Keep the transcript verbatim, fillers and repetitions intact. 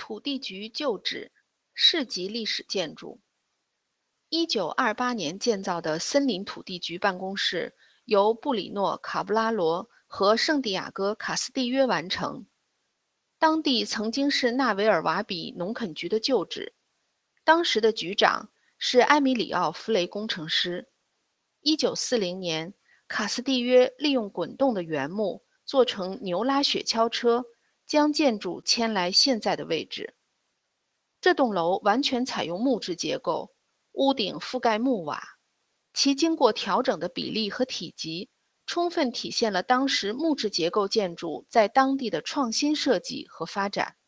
土地局旧址，市级历史建筑。一九二八年建造的森林土地局办公室由布里诺·卡布拉罗和圣地亚哥·卡斯蒂约完成。当地曾经是纳维尔瓦比农垦局的旧址，当时的局长是埃米里奥·弗雷工程师。一九四零年，卡斯蒂约利用滚动的原木做成牛拉雪橇车，将建筑迁来现在的位置。这栋楼完全采用木质结构，屋顶覆盖木瓦，其经过调整的比例和体积，充分体现了当时木质结构建筑在当地的创新设计和发展。